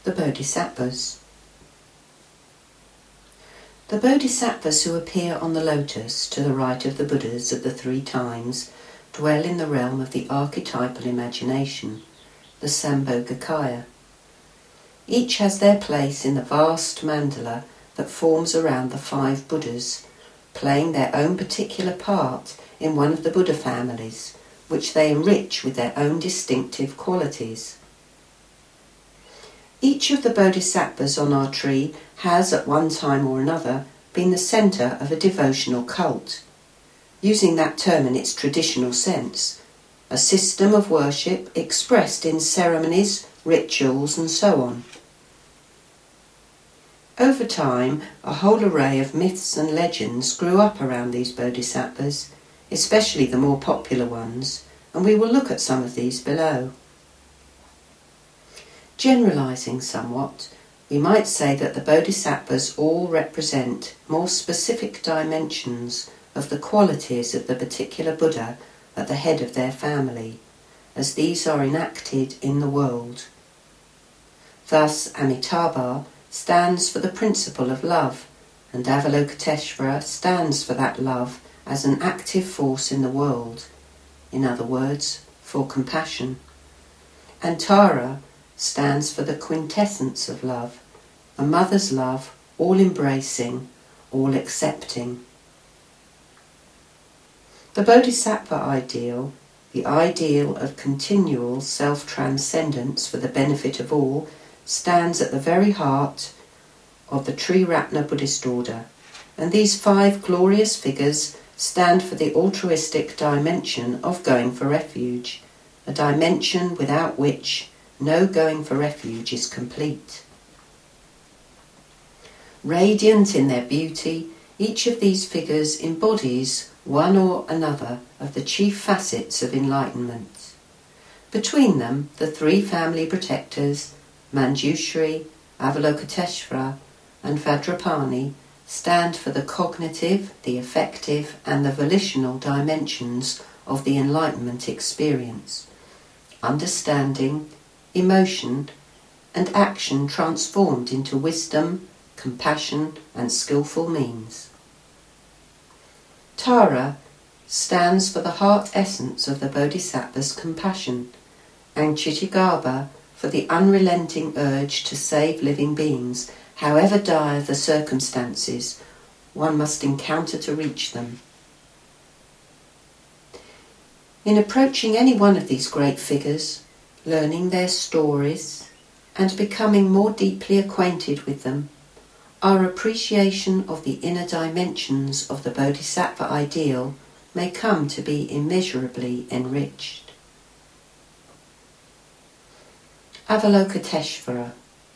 the Bodhisattvas. The Bodhisattvas who appear on the lotus to the right of the Buddhas of the three times dwell in the realm of the archetypal imagination, the Sambhogakaya. Each has their place in the vast mandala that forms around the five Buddhas, playing their own particular part in one of the Buddha families, which they enrich with their own distinctive qualities. Each of the Bodhisattvas on our tree has, at one time or another, been the centre of a devotional cult, using that term in its traditional sense, a system of worship expressed in ceremonies, rituals, and so on. Over time, a whole array of myths and legends grew up around these Bodhisattvas, especially the more popular ones, and we will look at some of these below. Generalising somewhat, we might say that the Bodhisattvas all represent more specific dimensions of the qualities of the particular Buddha at the head of their family, as these are enacted in the world. Thus, Amitabha stands for the principle of love, and Avalokiteshvara stands for that love as an active force in the world, in other words, for compassion. And Tara stands for the quintessence of love, a mother's love, all-embracing, all-accepting. The Bodhisattva ideal, the ideal of continual self-transcendence for the benefit of all, stands at the very heart of the Triratna Buddhist order, and these five glorious figures stand for the altruistic dimension of going for refuge, a dimension without which no going for refuge is complete. Radiant in their beauty, each of these figures embodies one or another of the chief facets of enlightenment. Between them, the three family protectors, Manjushri, Avalokiteshvara, and Vajrapani, stand for the cognitive, the affective, and the volitional dimensions of the enlightenment experience. Understanding, emotion, and action transformed into wisdom, compassion, and skillful means. Tara stands for the heart essence of the Bodhisattva's compassion, and Chitigarbha for the unrelenting urge to save living beings, however dire the circumstances one must encounter to reach them. In approaching any one of these great figures, learning their stories, and becoming more deeply acquainted with them, our appreciation of the inner dimensions of the Bodhisattva ideal may come to be immeasurably enriched. Avalokiteshvara.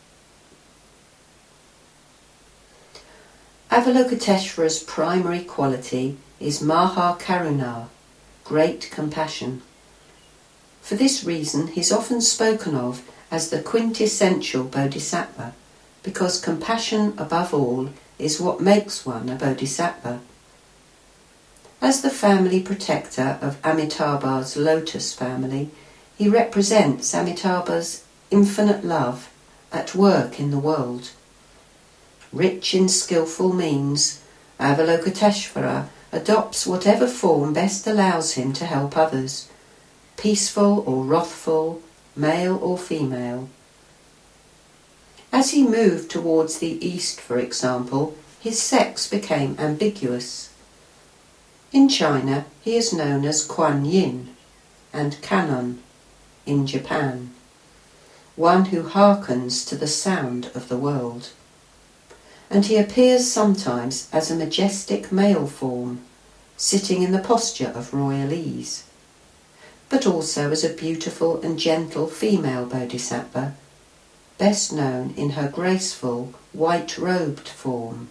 Avalokiteshvara's primary quality is Maha Karuna, great compassion. For this reason, he is often spoken of as the quintessential Bodhisattva, because compassion above all is what makes one a Bodhisattva. As the family protector of Amitabha's lotus family, he represents Amitabha's infinite love at work in the world. Rich in skillful means, Avalokiteshvara adopts whatever form best allows him to help others, peaceful or wrathful, male or female. As he moved towards the east, for example, his sex became ambiguous. In China, he is known as Kuan Yin, and Kannon in Japan, one who hearkens to the sound of the world. And he appears sometimes as a majestic male form, sitting in the posture of royal ease, but also as a beautiful and gentle female bodhisattva, best known in her graceful, white-robed form.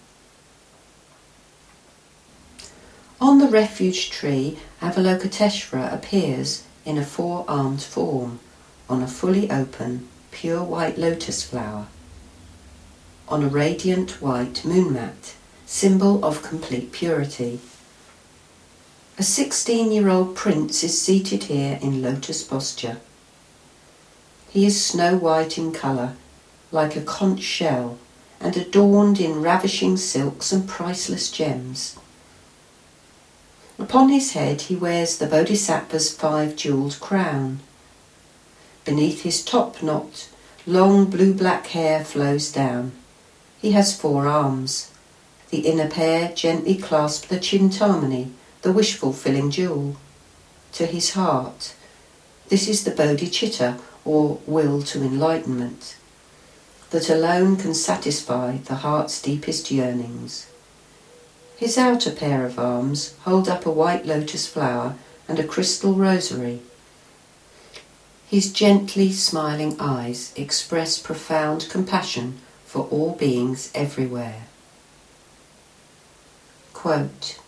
On the refuge tree, Avalokiteshvara appears in a four-armed form, on a fully open, pure white lotus flower, on a radiant white moon mat, symbol of complete purity. A 16-year-old prince is seated here in lotus posture. He is snow white in colour, like a conch shell, and adorned in ravishing silks and priceless gems. Upon his head he wears the Bodhisattva's 5-jewelled crown. Beneath his top knot, long blue-black hair flows down. He has 4 arms. The inner pair gently clasp the Chintamani, the wish-fulfilling jewel, to his heart. This is the bodhicitta, or will to enlightenment, that alone can satisfy the heart's deepest yearnings. His outer pair of arms hold up a white lotus flower and a crystal rosary. His gently smiling eyes express profound compassion for all beings everywhere. Quote,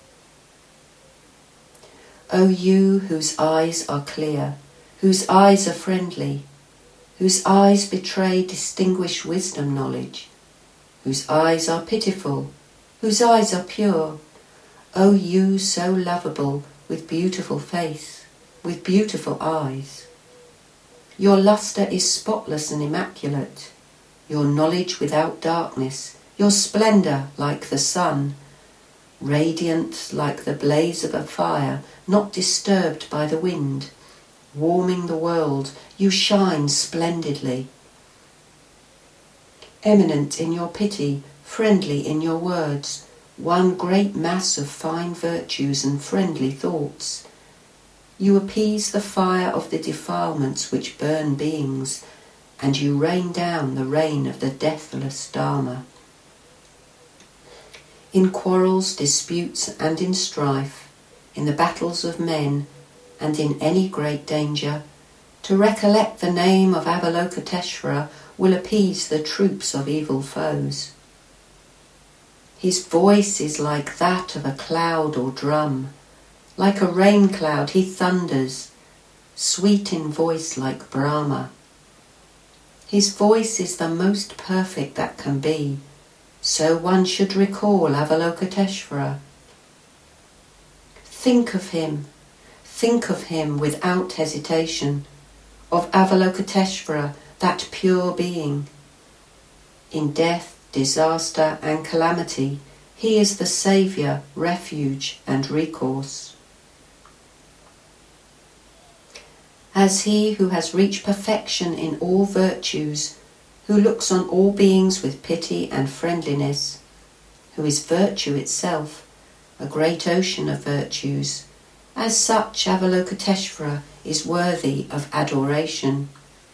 O you whose eyes are clear, whose eyes are friendly, whose eyes betray distinguished wisdom knowledge, whose eyes are pitiful, whose eyes are pure, O you so lovable with beautiful face, with beautiful eyes. Your lustre is spotless and immaculate, your knowledge without darkness, your splendour like the sun, radiant like the blaze of a fire, not disturbed by the wind, warming the world, you shine splendidly. Eminent in your pity, friendly in your words, one great mass of fine virtues and friendly thoughts. You appease the fire of the defilements which burn beings, and you rain down the rain of the deathless Dharma. In quarrels, disputes, and in strife, in the battles of men, and in any great danger, to recollect the name of Avalokiteshvara will appease the troops of evil foes. His voice is like that of a cloud or drum. Like a rain cloud he thunders, sweet in voice like Brahma. His voice is the most perfect that can be, so one should recall Avalokiteshvara. Think of him without hesitation, of Avalokiteshvara, that pure being. In death, disaster and calamity, he is the saviour, refuge and recourse. As he who has reached perfection in all virtues, who looks on all beings with pity and friendliness, who is virtue itself, a great ocean of virtues, as such Avalokiteshvara is worthy of adoration.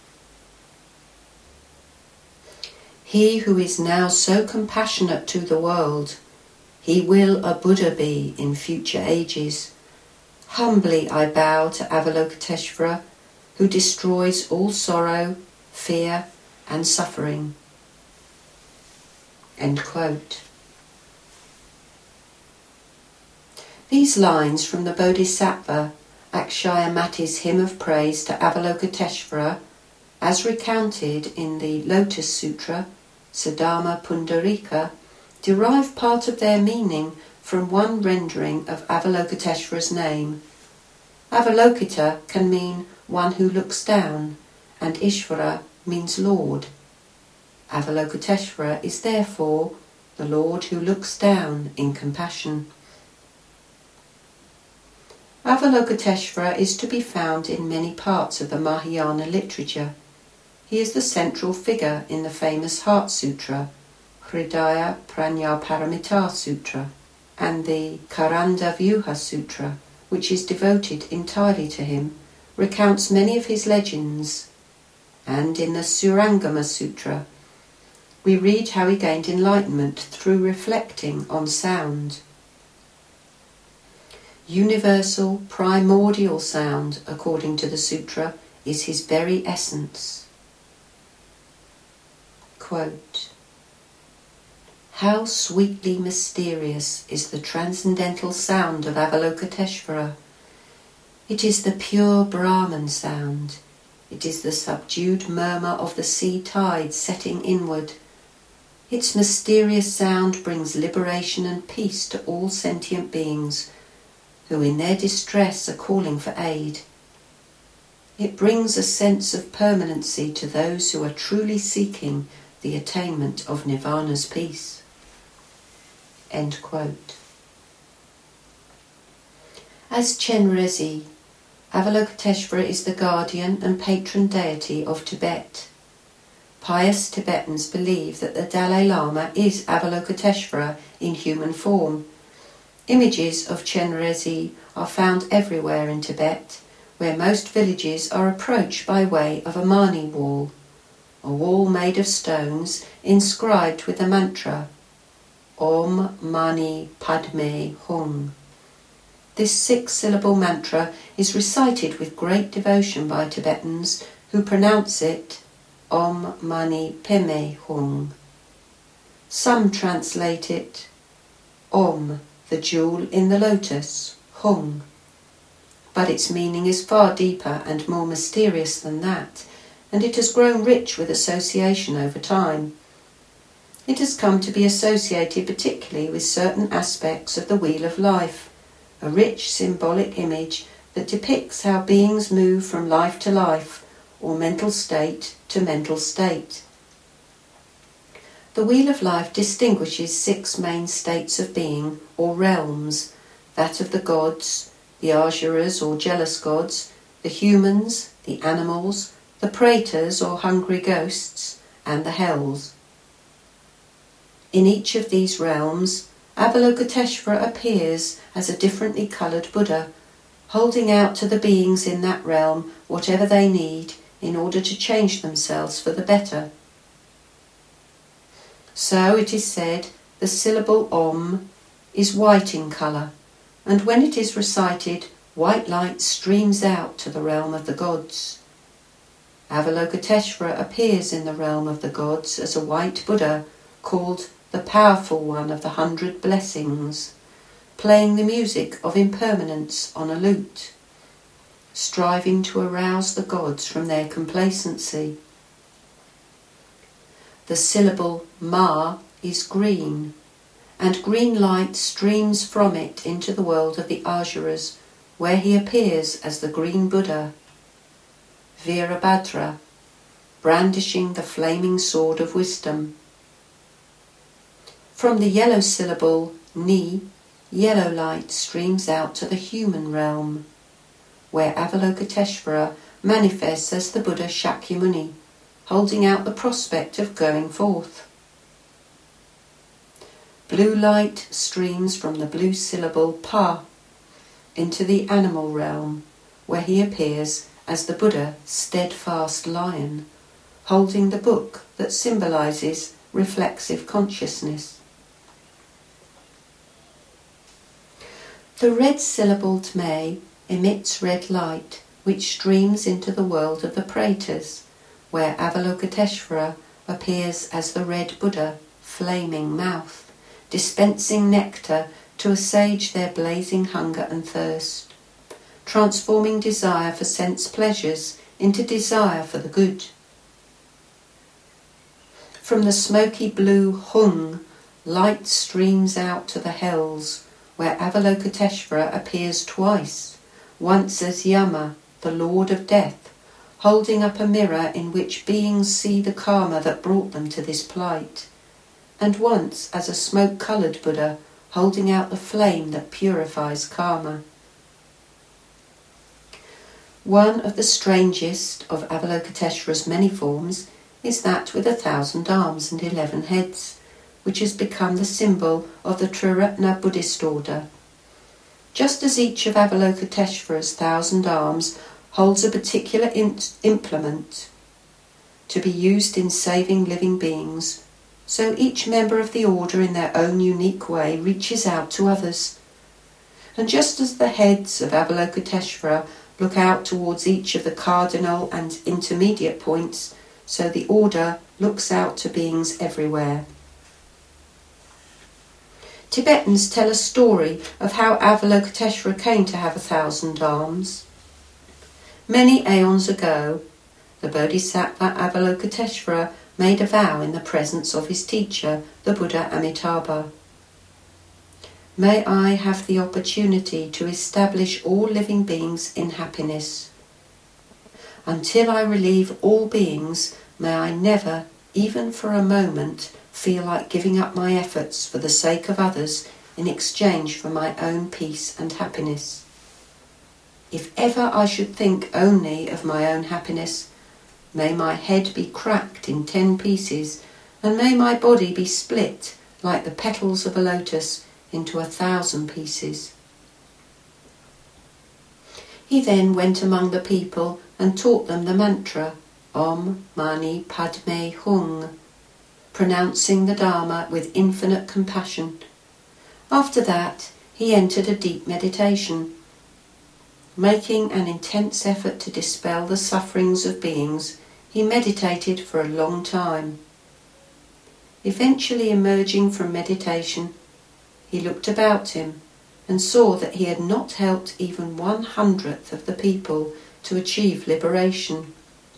He who is now so compassionate to the world, he will a Buddha be in future ages. Humbly I bow to Avalokiteshvara, who destroys all sorrow, fear, and suffering. End quote. These lines from the Bodhisattva Akshayamati's hymn of praise to Avalokiteshvara, as recounted in the Lotus Sutra, Siddharma Pundarika, derive part of their meaning from one rendering of Avalokiteshvara's name. Avalokita can mean one who looks down, and Ishvara means Lord. Avalokiteshvara is therefore the Lord who looks down in compassion. Avalokiteshvara is to be found in many parts of the Mahayana literature. He is the central figure in the famous Heart Sutra, Hridaya Prajnaparamita Sutra, and the Karanda Vyuha Sutra, which is devoted entirely to him, recounts many of his legends. And in the Surangama Sutra, we read how he gained enlightenment through reflecting on sound. Universal, primordial sound, according to the sutra, is his very essence. Quote, how sweetly mysterious is the transcendental sound of Avalokiteshvara. It is the pure Brahman sound. It is the subdued murmur of the sea tide setting inward. Its mysterious sound brings liberation and peace to all sentient beings who in their distress are calling for aid. It brings a sense of permanency to those who are truly seeking the attainment of Nirvana's peace." End quote. As Chenrezig, Avalokiteshvara is the guardian and patron deity of Tibet. Pious Tibetans believe that the Dalai Lama is Avalokiteshvara in human form. Images of Chenrezig are found everywhere in Tibet, where most villages are approached by way of a Mani wall, a wall made of stones inscribed with the mantra Om Mani Padme Hung. This 6-syllable mantra is recited with great devotion by Tibetans who pronounce it Om Mani Padme Hung. Some translate it Om, the jewel in the lotus, Hung. But its meaning is far deeper and more mysterious than that, and it has grown rich with association over time. It has come to be associated particularly with certain aspects of the Wheel of Life, a rich symbolic image that depicts how beings move from life to life, or mental state to mental state. The Wheel of Life distinguishes 6 main states of being, or realms, that of the gods, the Asuras or jealous gods, the humans, the animals, the Pretas or hungry ghosts, and the hells. In each of these realms, Avalokiteshvara appears as a differently coloured Buddha, holding out to the beings in that realm whatever they need in order to change themselves for the better. So it is said the syllable Om is white in colour, and when it is recited, white light streams out to the realm of the gods. Avalokiteshvara appears in the realm of the gods as a white Buddha called the Powerful One of the 100 Blessings, playing the music of impermanence on a lute, striving to arouse the gods from their complacency. The syllable Ma is green, and green light streams from it into the world of the Asuras, where he appears as the Green Buddha, Virabhadra, brandishing the flaming sword of wisdom. From the yellow syllable Ni, yellow light streams out to the human realm, where Avalokiteshvara manifests as the Buddha Shakyamuni, holding out the prospect of going forth. Blue light streams from the blue syllable Pa into the animal realm, where he appears as the Buddha Steadfast Lion, holding the book that symbolises reflexive consciousness. The red-syllabled May emits red light, which streams into the world of the Pretas, where Avalokiteshvara appears as the red Buddha, flaming mouth, dispensing nectar to assuage their blazing hunger and thirst, transforming desire for sense pleasures into desire for the good. From the smoky blue Hung, light streams out to the hells, where Avalokiteshvara appears twice, once as Yama, the Lord of Death, holding up a mirror in which beings see the karma that brought them to this plight, and once as a smoke-coloured Buddha, holding out the flame that purifies karma. One of the strangest of Avalokiteshvara's many forms is that with 1,000 arms and 11 heads, which has become the symbol of the Triratna Buddhist order. Just as each of Avalokiteshvara's 1,000 arms holds a particular implement to be used in saving living beings, so each member of the order in their own unique way reaches out to others. And just as the heads of Avalokiteshvara look out towards each of the cardinal and intermediate points, so the order looks out to beings everywhere. Tibetans tell a story of how Avalokiteshvara came to have 1,000 arms. Many aeons ago, the Bodhisattva Avalokiteshvara made a vow in the presence of his teacher, the Buddha Amitabha. May I have the opportunity to establish all living beings in happiness. Until I relieve all beings, may I never even for a moment, feel like giving up my efforts for the sake of others in exchange for my own peace and happiness. If ever I should think only of my own happiness, may my head be cracked in 10 pieces, and may my body be split like the petals of a lotus into 1,000 pieces. He then went among the people and taught them the mantra Om Mani Padme Hung, pronouncing the Dharma with infinite compassion. After that, he entered a deep meditation. Making an intense effort to dispel the sufferings of beings, he meditated for a long time. Eventually emerging from meditation, he looked about him and saw that he had not helped even 1/100th of the people to achieve liberation.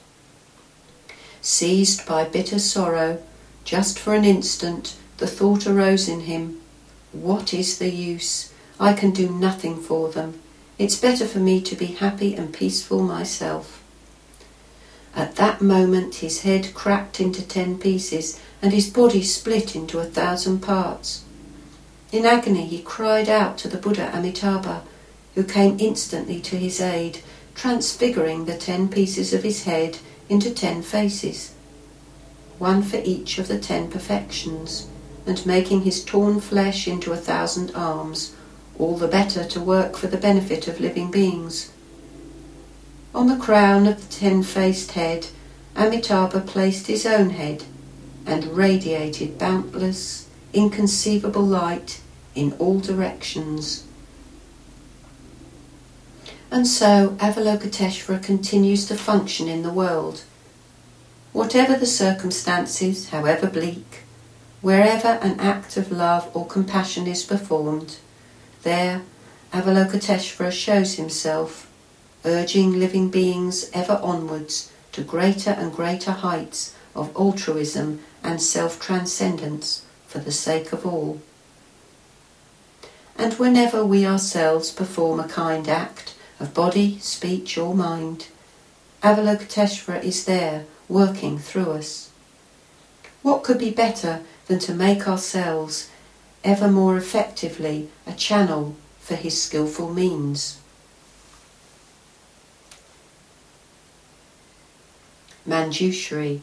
Seized by bitter sorrow, just for an instant the thought arose in him, "What is the use? I can do nothing for them. It's better for me to be happy and peaceful myself." At that moment his head cracked into 10 pieces and his body split into 1,000 parts. In agony he cried out to the Buddha Amitabha, who came instantly to his aid, transfiguring the 10 pieces of his head into 10 faces, one for each of the 10 perfections, and making his torn flesh into 1,000 arms, all the better to work for the benefit of living beings. On the crown of the 10-faced head, Amitabha placed his own head and radiated boundless, inconceivable light in all directions. And so Avalokiteshvara continues to function in the world. Whatever the circumstances, however bleak, wherever an act of love or compassion is performed, there Avalokiteshvara shows himself, urging living beings ever onwards to greater and greater heights of altruism and self-transcendence for the sake of all. And whenever we ourselves perform a kind act of body, speech or mind, Avalokiteshvara is there working through us. What could be better than to make ourselves ever more effectively a channel for his skillful means? Manjushri.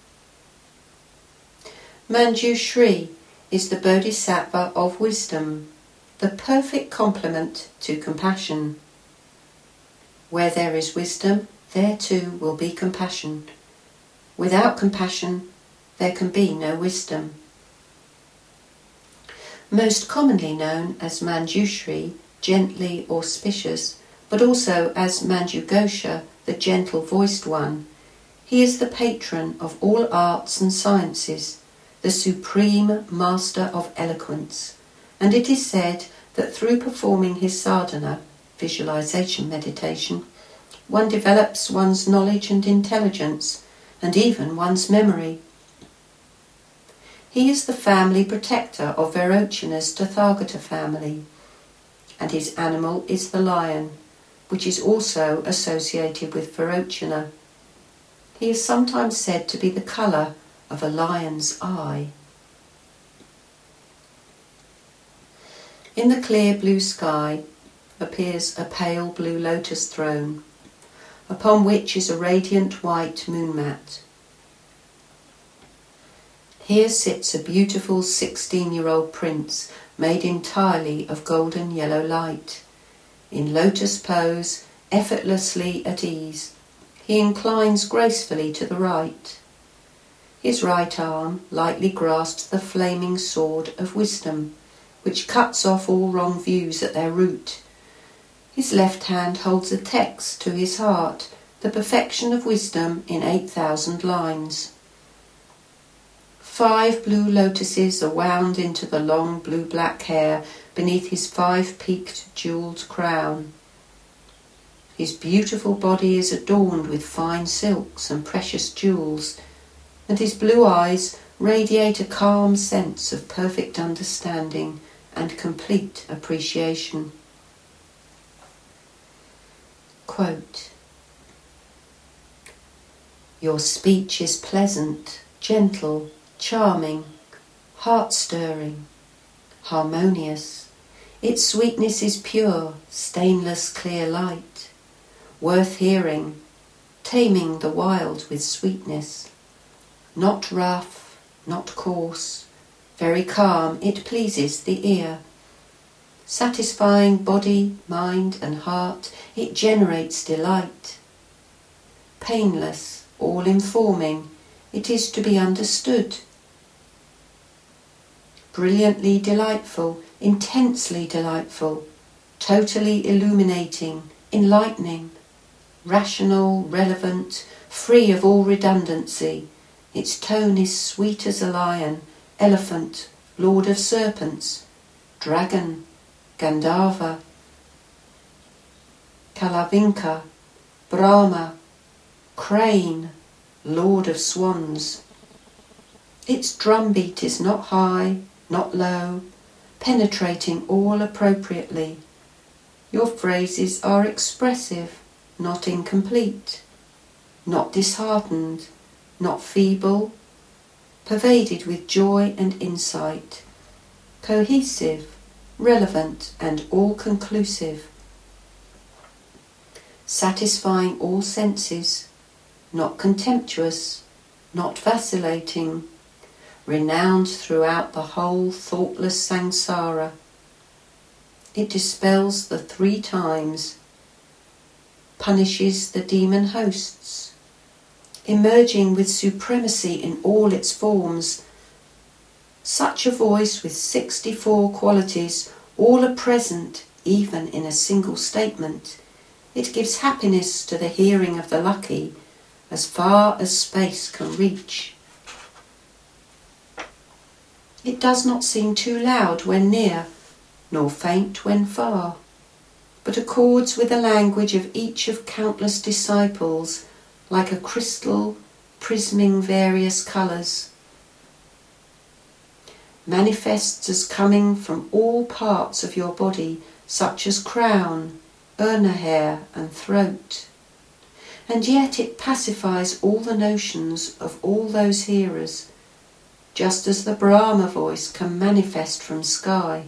Manjushri is the Bodhisattva of wisdom, the perfect complement to compassion. Where there is wisdom, there too will be compassion. Without compassion, there can be no wisdom. Most commonly known as Manjushri, gently auspicious, but also as Manjughosha, the gentle-voiced one, he is the patron of all arts and sciences, the supreme master of eloquence, and it is said that through performing his sadhana, visualization meditation, one develops one's knowledge and intelligence, and even one's memory. He is the family protector of Vairocana's Tathagata family, and his animal is the lion, which is also associated with Vairocana. He is sometimes said to be the colour of a lion's eye. In the clear blue sky appears a pale blue lotus throne, upon which is a radiant white moon mat. Here sits a beautiful 16-year-old prince made entirely of golden yellow light. In lotus pose, effortlessly at ease, he inclines gracefully to the right. His right arm lightly grasps the flaming sword of wisdom, which cuts off all wrong views at their root. His left hand holds a text to his heart, the perfection of wisdom in 8,000 lines. 5 blue lotuses are wound into the long blue-black hair beneath his 5-peaked jewelled crown. His beautiful body is adorned with fine silks and precious jewels, and his blue eyes radiate a calm sense of perfect understanding and complete appreciation. Quote, "Your speech is pleasant, gentle, charming, heart-stirring, harmonious. Its sweetness is pure, stainless, clear light, worth hearing, taming the wild with sweetness. Not rough, not coarse, very calm, it pleases the ear. Satisfying body, mind and heart, it generates delight. Painless, all-informing, it is to be understood. Brilliantly delightful, intensely delightful, totally illuminating, enlightening, rational, relevant, free of all redundancy. Its tone is sweet as a lion, elephant, lord of serpents, dragon, Gandharva, Kalavinka, Brahma, crane, lord of swans. Its drumbeat is not high, not low, penetrating all appropriately. Your phrases are expressive, not incomplete, not disheartened, not feeble, pervaded with joy and insight, cohesive, relevant and all-conclusive, satisfying all senses, not contemptuous, not vacillating, renowned throughout the whole thoughtless samsara. It dispels the 3 times, punishes the demon hosts, emerging with supremacy in all its forms. Such a voice with 64 qualities, all are present, even in a single statement. It gives happiness to the hearing of the lucky, as far as space can reach. It does not seem too loud when near, nor faint when far, but accords with the language of each of countless disciples, like a crystal prisming various colours. Manifests as coming from all parts of your body, such as crown, urna hair and throat. And yet it pacifies all the notions of all those hearers, just as the Brahma voice can manifest from sky,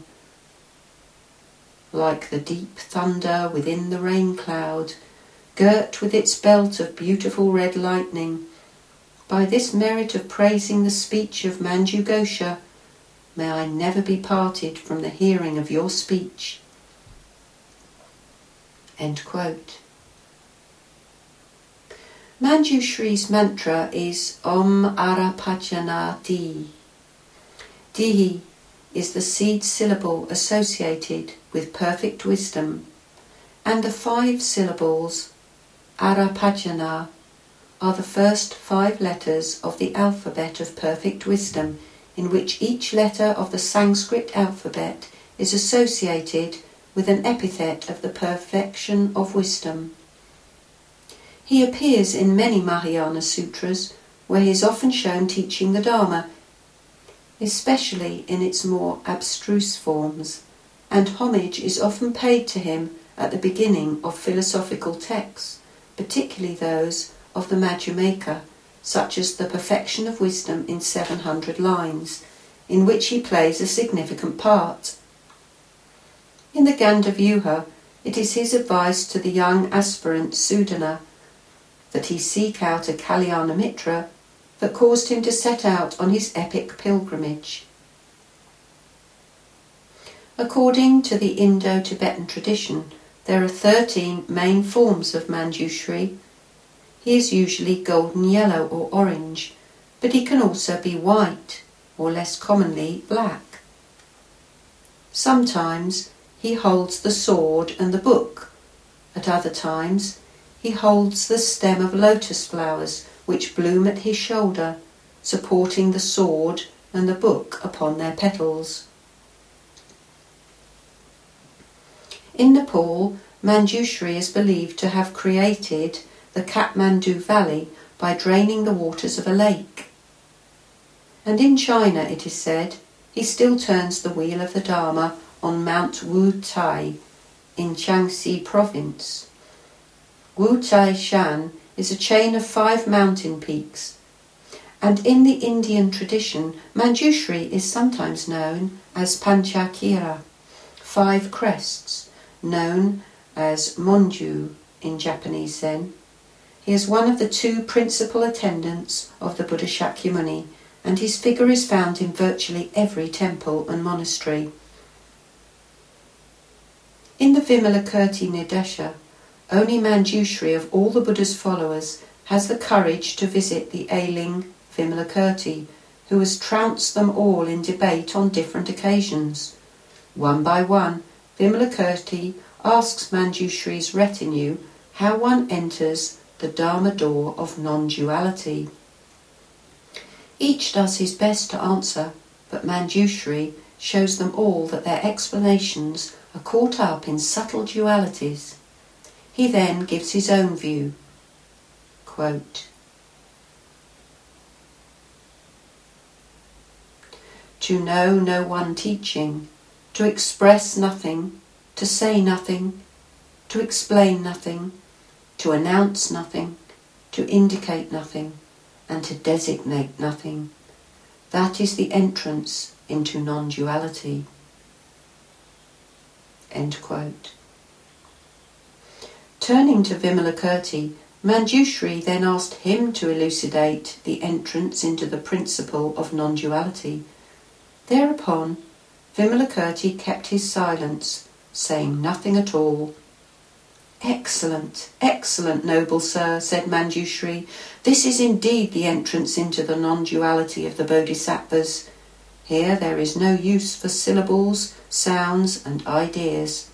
like the deep thunder within the rain cloud, girt with its belt of beautiful red lightning. By this merit of praising the speech of Manjughosha, may I never be parted from the hearing of your speech. End quote. Manjushri's mantra is Om Arapachana Di. Dihi is the seed syllable associated with perfect wisdom, and the 5 syllables Arapachana are the first 5 letters of the alphabet of perfect wisdom, in which each letter of the Sanskrit alphabet is associated with an epithet of the perfection of wisdom. He appears in many Mahayana sutras, where he is often shown teaching the Dharma, especially in its more abstruse forms, and homage is often paid to him at the beginning of philosophical texts, particularly those of the Madhyamaka, such as the Perfection of Wisdom in 700 lines, in which he plays a significant part. In the Gandavyuha, it is his advice to the young aspirant Sudana that he seek out a Kalyana Mitra that caused him to set out on his epic pilgrimage. According to the Indo-Tibetan tradition, there are 13 main forms of Manjushri. He is usually golden yellow or orange, but he can also be white, or less commonly black. Sometimes he holds the sword and the book. At other times he holds the stem of lotus flowers which bloom at his shoulder, supporting the sword and the book upon their petals. In Nepal, Manjushri is believed to have created the Kathmandu Valley by draining the waters of a lake. And in China, it is said, he still turns the wheel of the Dharma on Mount Wu Tai in Jiangxi province. Wu Tai Shan is a chain of 5 mountain peaks, and in the Indian tradition, Manjushri is sometimes known as Panchakira, 5 crests, known as Monju in Japanese Zen. He is one of the 2 principal attendants of the Buddha Shakyamuni, and his figure is found in virtually every temple and monastery. In the Vimalakirti Nirdesha, only Manjushri of all the Buddha's followers has the courage to visit the ailing Vimalakirti, who has trounced them all in debate on different occasions. One by one, Vimalakirti asks Manjushri's retinue how one enters the Dharma door of non-duality. Each does his best to answer, but Manjushri shows them all that their explanations are caught up in subtle dualities. He then gives his own view. Quote, "To know no one teaching, to express nothing, to say nothing, to explain nothing, to announce nothing, to indicate nothing, and to designate nothing. That is the entrance into non-duality." End quote. Turning to Vimalakirti, Manjushri then asked him to elucidate the entrance into the principle of non-duality. Thereupon, Vimalakirti kept his silence, saying nothing at all. "Excellent, excellent, noble sir," said Manjushri. "This is indeed the entrance into the non-duality of the Bodhisattvas. Here there is no use for syllables, sounds, and ideas."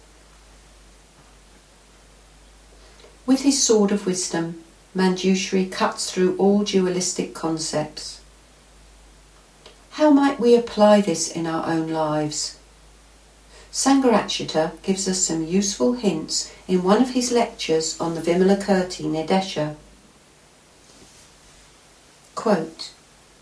With his sword of wisdom, Manjushri cuts through all dualistic concepts. How might we apply this in our own lives? Sangharakshita gives us some useful hints in one of his lectures on the Vimalakirti Nirdesha. Quote,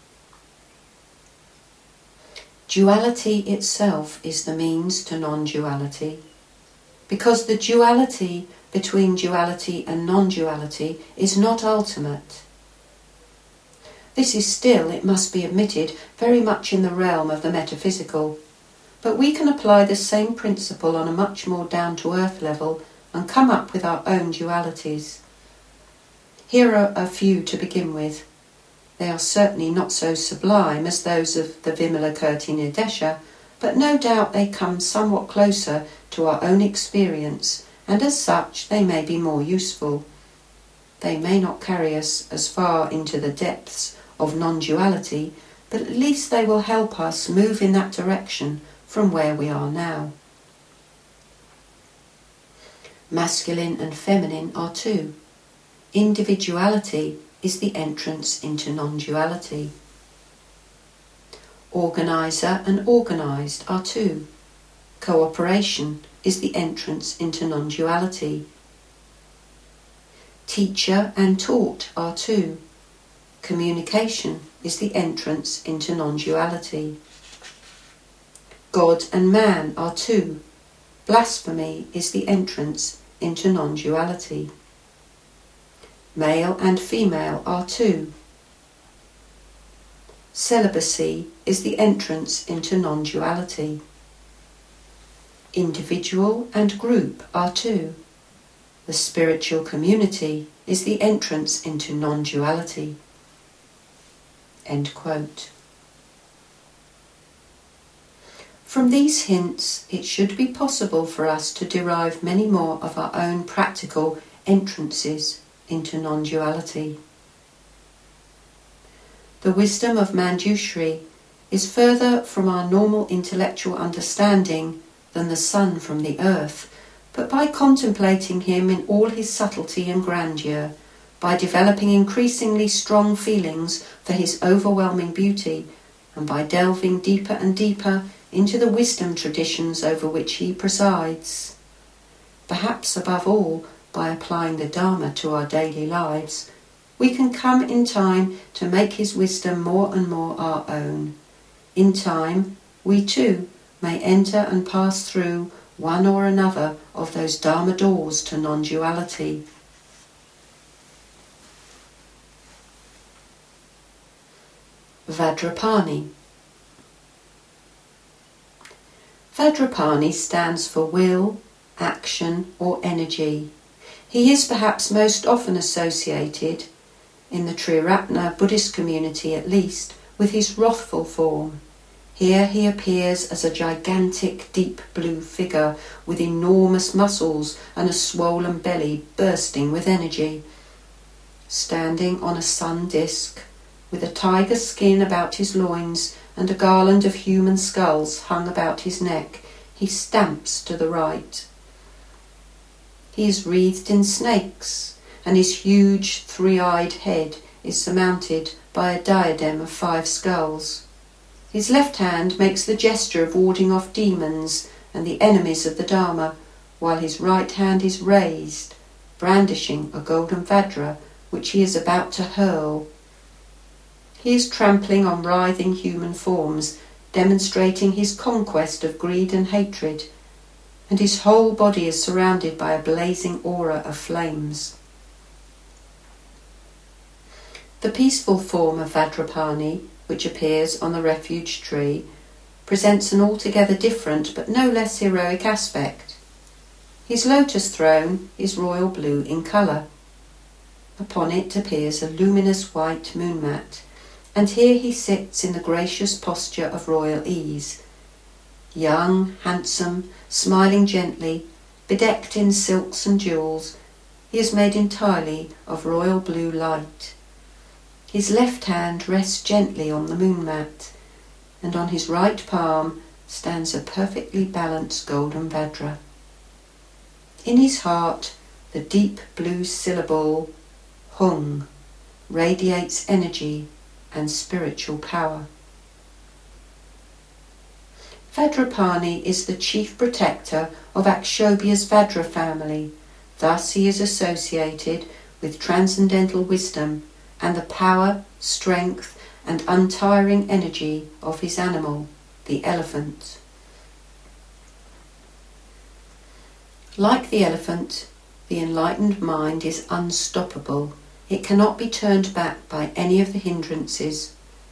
"Duality itself is the means to non-duality, because the duality between duality and non-duality is not ultimate. This is still, it must be admitted, very much in the realm of the metaphysical, but we can apply the same principle on a much more down-to-earth level and come up with our own dualities. Here are a few to begin with. They are certainly not so sublime as those of the Vimalakirti Nirdesha, but no doubt they come somewhat closer to our own experience, and as such they may be more useful. They may not carry us as far into the depths of non-duality, but at least they will help us move in that direction from where we are now. Masculine and feminine are 2. Individuality is the entrance into non-duality. Organizer and organised are 2. Cooperation is the entrance into non-duality. Teacher and taught are 2. Communication is the entrance into non-duality. God and man are 2. Blasphemy is the entrance into non-duality. Male and female are 2. Celibacy is the entrance into non-duality. Individual and group are 2. The spiritual community is the entrance into non-duality. End quote. From these hints, it should be possible for us to derive many more of our own practical entrances into non-duality. The wisdom of Manjushri is further from our normal intellectual understanding than the sun from the earth, but by contemplating him in all his subtlety and grandeur, by developing increasingly strong feelings for his overwhelming beauty, and by delving deeper and deeper into the wisdom traditions over which he presides. Perhaps above all, by applying the Dharma to our daily lives, we can come in time to make his wisdom more and more our own. In time, we too may enter and pass through one or another of those Dharma doors to non-duality. Vajrapani. Vajrapani stands for will, action or energy. He is perhaps most often associated, in the Triratna Buddhist community at least, with his wrathful form. Here he appears as a gigantic deep blue figure with enormous muscles and a swollen belly bursting with energy. Standing on a sun disk, with a tiger skin about his loins and a garland of human skulls hung about his neck, he stamps to the right. He is wreathed in snakes, and his huge three-eyed head is surmounted by a diadem of 5 skulls. His left hand makes the gesture of warding off demons and the enemies of the Dharma, while his right hand is raised, brandishing a golden vajra which he is about to hurl. He is trampling on writhing human forms, demonstrating his conquest of greed and hatred, and his whole body is surrounded by a blazing aura of flames. The peaceful form of Vajrapani, which appears on the refuge tree, presents an altogether different but no less heroic aspect. His lotus throne is royal blue in colour. Upon it appears a luminous white moon mat, and here he sits in the gracious posture of royal ease. Young, handsome, smiling gently, bedecked in silks and jewels, he is made entirely of royal blue light. His left hand rests gently on the moon mat, and on his right palm stands a perfectly balanced golden vajra. In his heart, the deep blue syllable Hung radiates energy and spiritual power. Vajrapani is the chief protector of Akshobhya's Vajra family. Thus he is associated with transcendental wisdom and the power, strength and untiring energy of his animal, the elephant. Like the elephant, the enlightened mind is unstoppable. It cannot be turned back by any of the hindrances.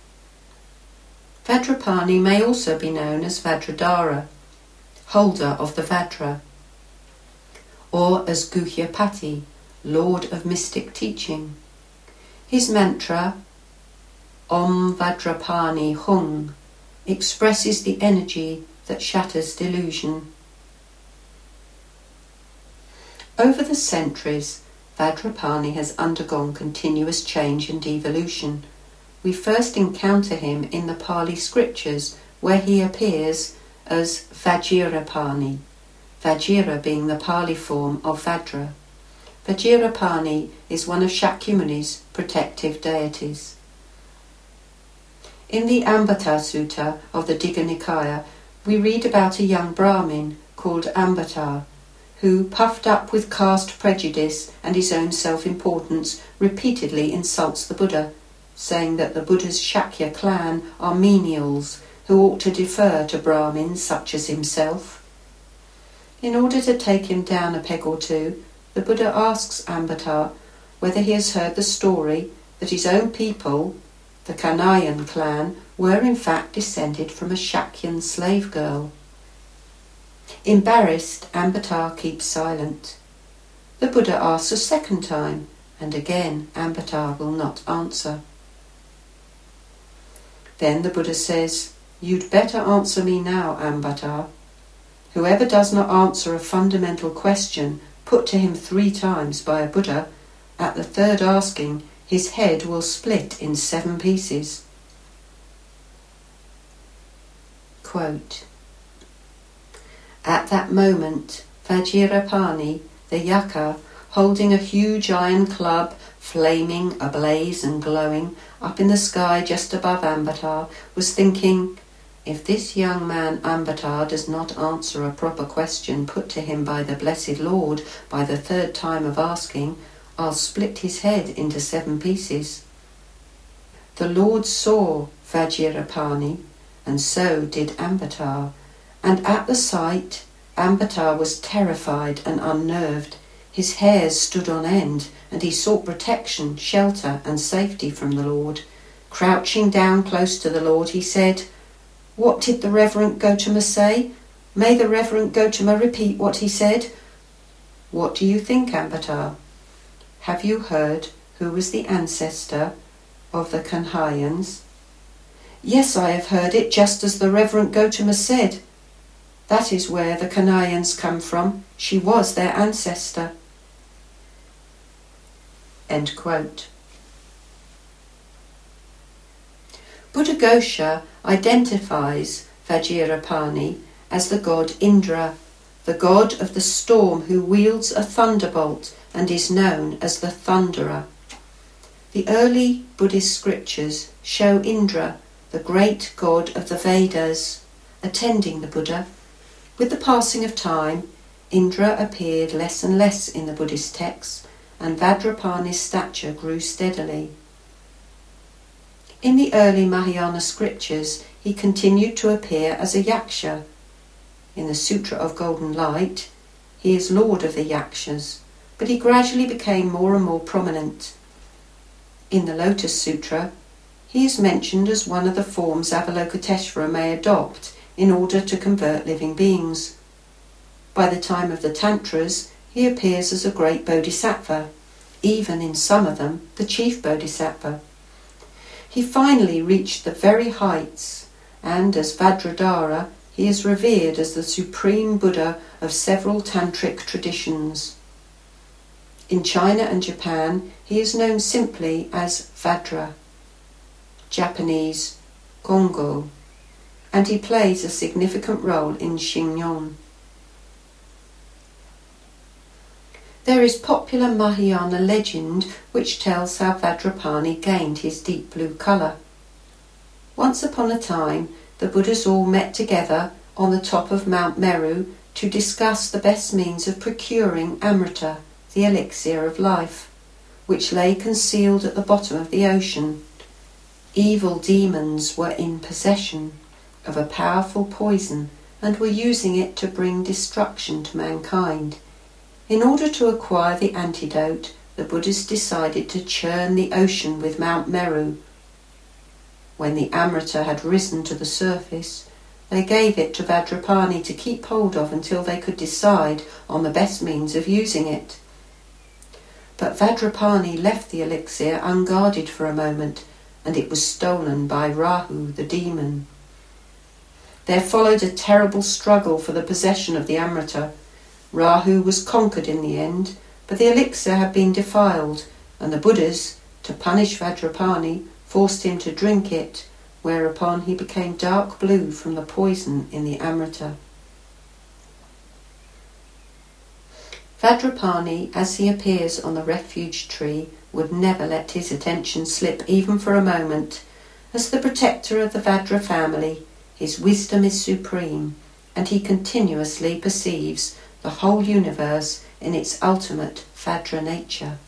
Vajrapani may also be known as Vajradhara, holder of the Vajra, or as Guhyapati, lord of mystic teaching. His mantra, Om Vajrapani Hung, expresses the energy that shatters delusion. Over the centuries, Vajrapani has undergone continuous change and evolution. We first encounter him in the Pali scriptures, where he appears as Vajirapani, Vajira being the Pali form of Vajra. Vajirapani is one of Shakyamuni's protective deities. In the Ambatta Sutta of the Digha Nikaya, we read about a young Brahmin called Ambatta, who, puffed up with caste prejudice and his own self-importance, repeatedly insults the Buddha, saying that the Buddha's Shakya clan are menials who ought to defer to Brahmins such as himself. In order to take him down a peg or two, the Buddha asks Ambatta whether he has heard the story that his own people, the Kanayan clan, were in fact descended from a Shakyan slave girl. Embarrassed, Ambatta keeps silent. The Buddha asks a second time, and again Ambatta will not answer. Then the Buddha says, "You'd better answer me now, Ambatta. Whoever does not answer a fundamental question put to him 3 times by a Buddha, at the third asking, his head will split in 7 pieces." Quote, "At that moment, Vajirapani, the Yaka, holding a huge iron club, flaming, ablaze and glowing, up in the sky just above Ambatta, was thinking, if this young man Ambatta does not answer a proper question put to him by the Blessed Lord by the 3rd time of asking, I'll split his head into 7 pieces. The Lord saw Vajirapani, and so did Ambatta, and at the sight Ambatta was terrified and unnerved. His hairs stood on end, and he sought protection, shelter and safety from the Lord, Crouching down close to the Lord, he said, "What did the Reverend Gautama say? May the Reverend Gautama repeat what he said." "What do you think, Ambatar? Have you heard who was the ancestor of the Kanhayans?" "Yes, I have heard it, just as the Reverend Gautama said. That is where the Kanhayans come from. She was their ancestor." End quote. Buddhaghosa identifies Vajrapani as the god Indra, the god of the storm who wields a thunderbolt and is known as the Thunderer. The early Buddhist scriptures show Indra, the great god of the Vedas, attending the Buddha. With the passing of time, Indra appeared less and less in the Buddhist texts, and Vajrapani's stature grew steadily. In the early Mahayana scriptures, he continued to appear as a yaksha. In the Sutra of Golden Light, he is lord of the yakshas, but he gradually became more and more prominent. In the Lotus Sutra, he is mentioned as one of the forms Avalokiteshvara may adopt in order to convert living beings. By the time of the Tantras, he appears as a great bodhisattva, even in some of them the chief bodhisattva. He finally reached the very heights, and as Vajradhara, he is revered as the supreme Buddha of several tantric traditions. In China and Japan, he is known simply as Vajra, Japanese Gongo, and he plays a significant role in Shingon. There is popular Mahayana legend which tells how Vajrapani gained his deep blue colour. Once upon a time, the Buddhas all met together on the top of Mount Meru to discuss the best means of procuring Amrita, the elixir of life, which lay concealed at the bottom of the ocean. Evil demons were in possession of a powerful poison and were using it to bring destruction to mankind. In order to acquire the antidote, the Buddhas decided to churn the ocean with Mount Meru. When the Amrita had risen to the surface, they gave it to Vajrapani to keep hold of until they could decide on the best means of using it. But Vajrapani left the elixir unguarded for a moment, and it was stolen by Rahu, the demon. There followed a terrible struggle for the possession of the Amrita. Rahu was conquered in the end, but the elixir had been defiled, and the Buddhas, to punish Vajrapani, forced him to drink it, whereupon he became dark blue from the poison in the Amrita. Vajrapani, as he appears on the refuge tree, would never let his attention slip even for a moment. As the protector of the Vajra family, his wisdom is supreme, and he continuously perceives the whole universe in its ultimate Vajra nature.